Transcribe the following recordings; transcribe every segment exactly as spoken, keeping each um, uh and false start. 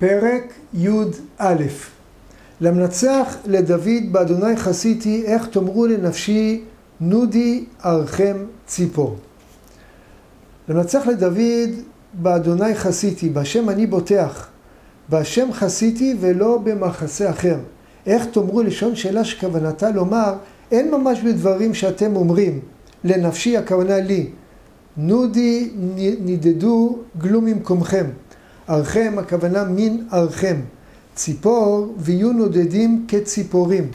פרק י"א. למנצח לדוד באדוני חסיתי, איך תאמרו לנפשי נודי ארכם ציפור. למנצח לדוד באדוני חסיתי, בהשם אני בוטח, בהשם חסיתי ולא במחסה אחר. איך תאמרו לשון שאלה שכוונתה לומר, אין ממש בדברים שאתם אומרים, לנפשי הכוונה לי, נודי נידדו גלו ממקומכם. ארכם הכוונה מין ארכם. ציפור ויהיו נודדים כציפורים.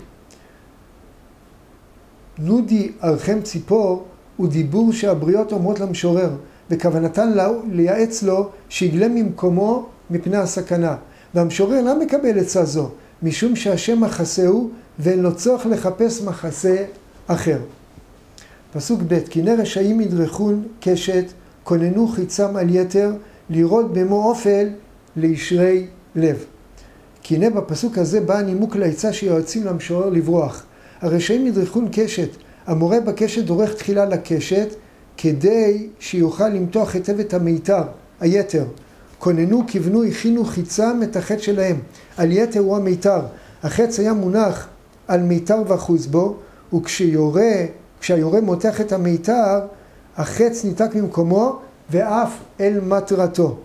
נודי ארכם ציפור הוא דיבור שהבריות אומרות למשורר, וכוונתן לייעץ לו שיגלה ממקומו מפני הסכנה. והמשורר לא מקבל עצה זו, משום שהשם מחסהו ואין לו צורך לחפש מחסה אחר. פסוק ב' כי הנה רשעים ידרכון קשת, כוננו חיצם על יתר, לראות במו אופל לישרי לב. כי הנה בפסוק הזה בא הנימוק לעצה שיועצים למשורר לברוח. הרשעים ידרכון קשת, המורה בקשת דורך תחילה לקשת, כדי שיוכל למתוח היטב את המיתר, היתר. כוננו, כיוונו, הכינו חיצם את החץ שלהם. על יתר הוא המיתר. החץ היה מונח על מיתר ואחוז בו, וכשיורה, כשהיורה מותח את המיתר, החץ ניתק ממקומו ואף אל מטרתו.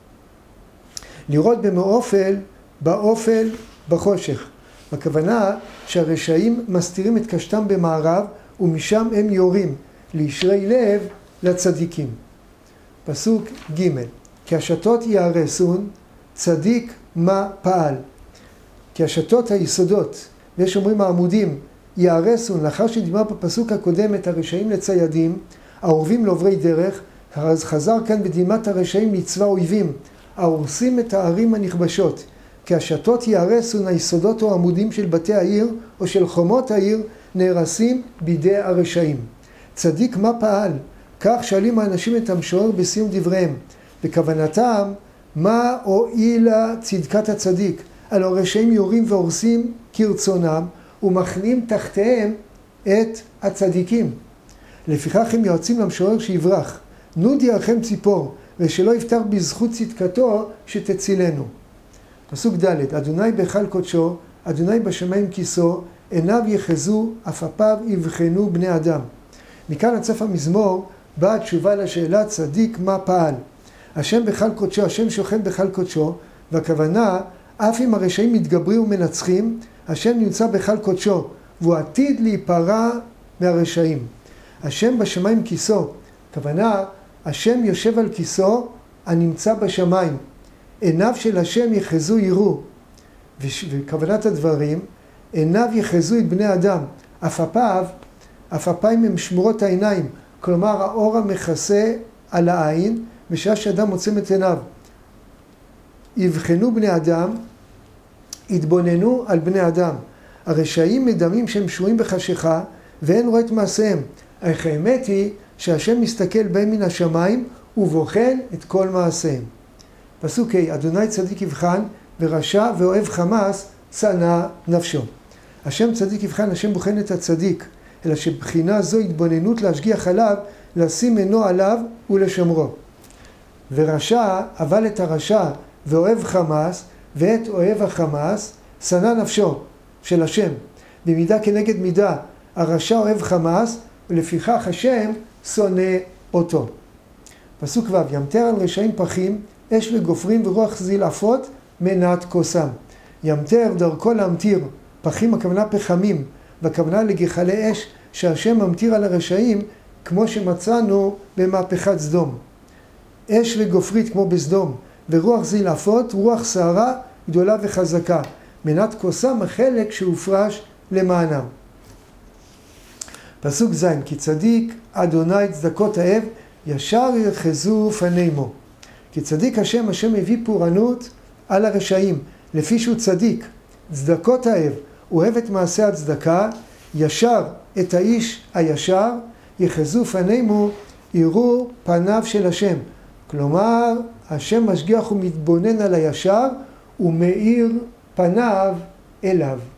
לראות במאופל, באופל, בחושך. הכוונה שהרשעים מסתירים את קשתם במערב, ומשם הם יורים לישרי לב לצדיקים. פסוק ג' כי השתות יהרסון, צדיק מה פעל. כי השתות היסודות, ויש אומרים העמודים, יהרסון, לאחר שדיבר בפסוק הקודם את הרשעים לציידים, העורבים לעוברי דרך, אז חזר כאן בדימת הרשעים לצבא אויבים, ההורסים את הערים הנכבשות. כי השתות יהרסון, היסודות או העמודים של בתי העיר או של חומות העיר, נהרסים בידי הרשעים. צדיק מה פעל? כך שואלים האנשים את המשורר בסיום דבריהם. בכוונתם, מה הועילה צדקת הצדיק? על הרשעים יורים והורסים כרצונם, ומכנים תחתיהם את הצדיקים. לפיכך הם יועצים למשורר שיברח. נודי ארכם ציפור, ושלא יפתר בזכות צדקתו שתצילנו. פסוק ד' אדוני בהיכל קודשו, אדוני בשמיים כיסו, עיניו יחזו, עפעפיו יבחנו בני אדם. מכאן עד סוף המזמור באה התשובה לשאלה צדיק מה פעל. השם בהיכל קודשו, השם שוכן בהיכל קודשו, והכוונה, אף אם הרשעים מתגברים ומנצחים, השם נמצא בהיכל קודשו, והוא עתיד להיפרע מהרשעים. השם בשמיים כיסו, הכוונה, השם יושב על כיסו הנמצא בשמיים. עיניו של השם יחזו יראו. וכוונת הדברים, עיניו יחזו את בני אדם. עפעפיו, עפעפיים הם שמורות העיניים, כלומר האור המכסה על העין, בשעה שאדם עוצם את עיניו. יבחנו בני אדם, התבוננו על בני אדם. הרשעים מדמים שהם שרויים בחשיכה, ואין רואה את מעשיהם. אך האמת היא שהשם מסתכל בהם מן השמיים, ובוחן את כל מעשיהם. פסוק ה' אדוני צדיק יבחן, ורשע ואוהב חמאס צנע נפשו. השם צדיק יבחן, השם בוחן את הצדיק, אלא שבחינה זו התבוננות להשגיח עליו, לשים עינו עליו ולשמרו. ורשע, אבל את הרשע ואוהב חמאס, ואת אוהב החמאס, שנא נפשו של השם. במידה כנגד מידה, הרשע אוהב חמאס, ולפיכך השם שונא אותו. פסוק ו' ימטר על רשעים פחים, אש וגופרים ורוח זלעפות מנת כוסם. ימטר דרכו להמטיר, פחים הכוונה פחמים, והכוונה לגחלי אש שהשם ממטיר על הרשעים, כמו שמצאנו במהפכת סדום. אש וגופרית כמו בסדום, ורוח זלעפות, רוח שערה גדולה וחזקה. מנת כוסם החלק שהופרש למענם. פסוק ז' כי צדיק אדוני צדקות אהב, ישר יחזו פנימו. כי צדיק השם, השם הביא פורענות על הרשעים, לפי שהוא צדיק. צדקות אהב, הוא אוהב את מעשה הצדקה, ישר את האיש הישר, יחזו פנימו, יראו פניו של השם. כלומר, השם משגיח ומתבונן על הישר, ומאיר פניו אליו.